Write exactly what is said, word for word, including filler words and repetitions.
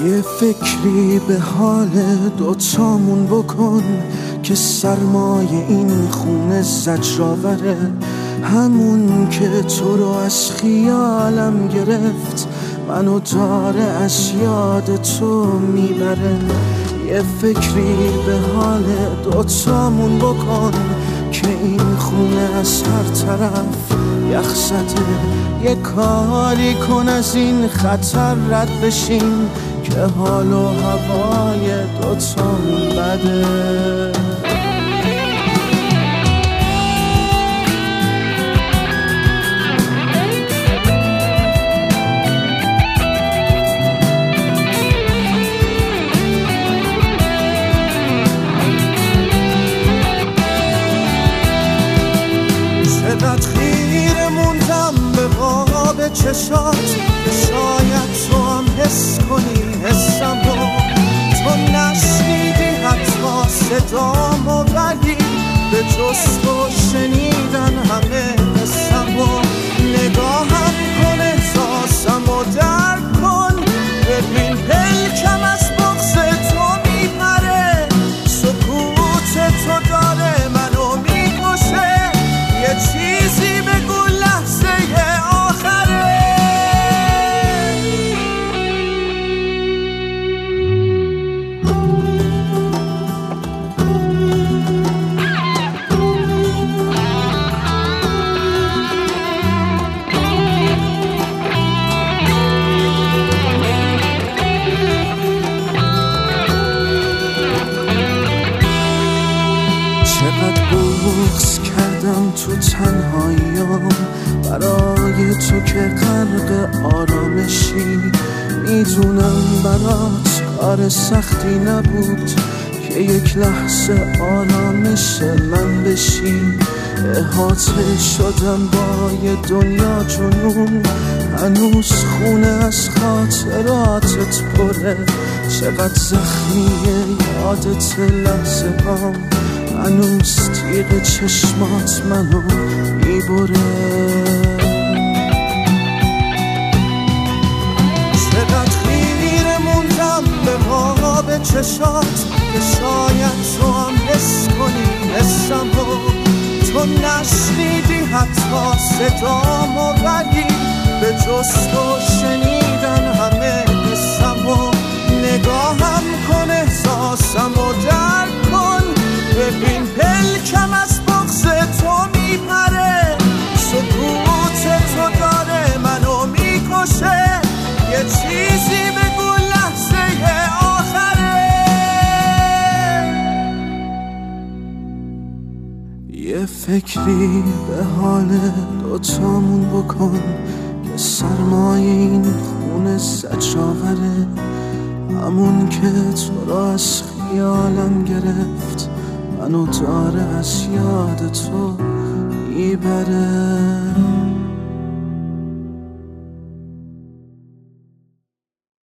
یه فکری به حال دوتامون بکن که سرمایه این خونه زجرآوره، همون که تو رو از خیالم گرفت منو داره از یاد تو میبره. یه فکری به حال دوتامون بکن که این خونه از هر طرف یخ زده، یه کاری کن از این خطر رد بشیم که حال و هوای دوتامون بده. چقدر خیره موندم به قاب چشات که شاید تو هم حس کنی حسم رو، تو نشنیدی حتی صدامو ولی به جز تو شنیدن همه حسم رو. نگاهم کن احساسمو درک کن، ببین پلکم از بغض تو میپره، سکوت تو داره منو میکشه، یه چیزی بگو لحظه آخره. چقدر بغض کردم تو تنهاییام برای تو که غرق آرامشی، میدونم برات کار سختی نبود که یک لحظه آرامش من بشی. احاطه شدم با یه دنیا جنون، هنوز خونه از خاطراتت پره، چقدر زخمیه یادت لحظه هام، هنوز تیغ چشمات منو میبره. چقدر خیره موندم به قاب چشات که شاید تو هم حس کنی حسم رو، تو نشنیدی حتی صدامو ولی به جز تو شنیدن همه حسم رو. نگاهم کن احساسمو درک کن، ببین پلکم از بغض تو میپره، سکوت تو داره منو میکشه، یه چیزی بگو لحظه آخره. یه فکری به حال دوتامون بکن که سرمایه این خونه زجرآوره، همون که تو را از خیالم گرفت منو داره از یاد تو میبره.